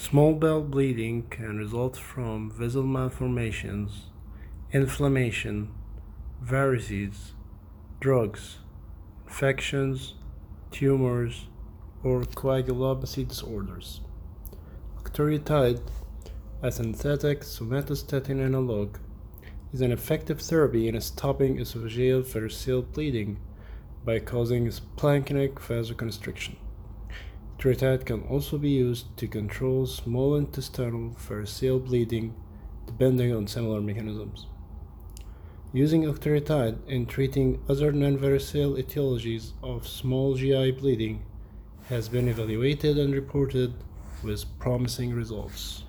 Small bowel bleeding can result from vessel malformations, inflammation, varices, drugs, infections, tumors, or coagulopathy disorders. Octreotide, a synthetic somatostatin analog, is an effective therapy in stopping esophageal variceal bleeding by causing splanchnic vasoconstriction. Octreotide can also be used to control small intestinal variceal bleeding depending on similar mechanisms. Using octreotide in treating other non-variceal etiologies of small GI bleeding has been evaluated and reported with promising results.